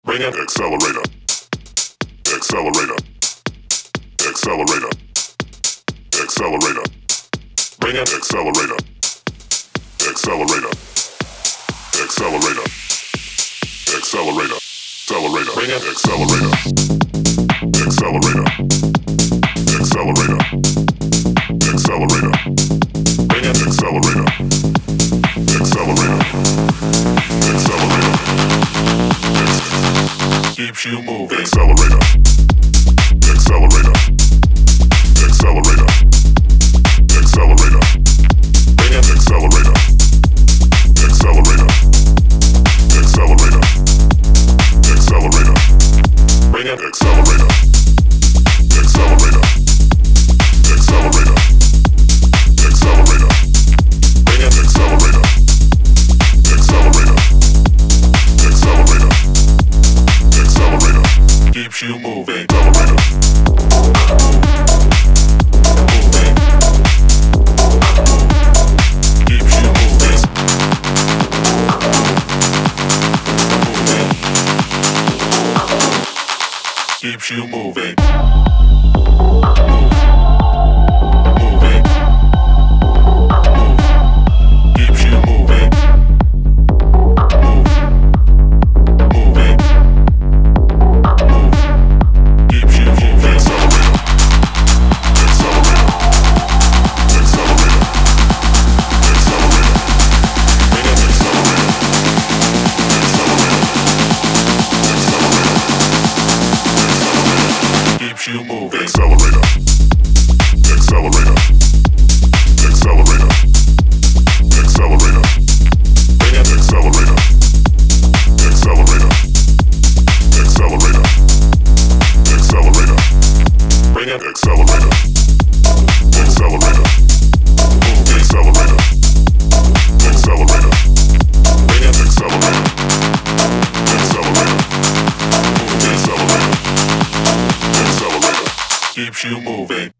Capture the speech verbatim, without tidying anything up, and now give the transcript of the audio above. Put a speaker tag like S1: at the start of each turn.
S1: Bring it. Accelerator. Accelerator. Accelerator. Accelerator. Bring it. Accelerator. Accelerator. Accelerator. Accelerator. Accelerator. Bring it. Accelerator. Accelerator. Accelerator. Accelerator. Bring it. Accelerator. Accelerator. Accelerator. Keeps you moving. Accelerator. Accelerator. Accelerator. Accelerator. Bring it. Accelerator. Accelerator. Accelerator. Accelerator. Bring it. Accelerator. Accelerator. Accelerator. Accelerator. Bring it. Accelerator. Accelerator. Accelerator. Accelerator. Keeps you moving. Accelerator. Moving. Keeps you moving. Moving. Keeps you moving. Moving. Keeps you moving. Moving. Keeps you moving. Accelerator. Accelerator. Accelerator. Accelerator. Bring it. Accelerator. Accelerator. Accelerator. Accelerator. Keeps you moving. Accelerator. Accelerator. Accelerator. Accelerator. Bring it. Accelerator. Accelerator. Accelerator. Accelerator. Bring it. Accelerator. Accelerator. Move. Accelerator. Accelerator. Bring it. Accelerator. Accelerator. Move. Accelerator. Accelerator. Keeps you moving.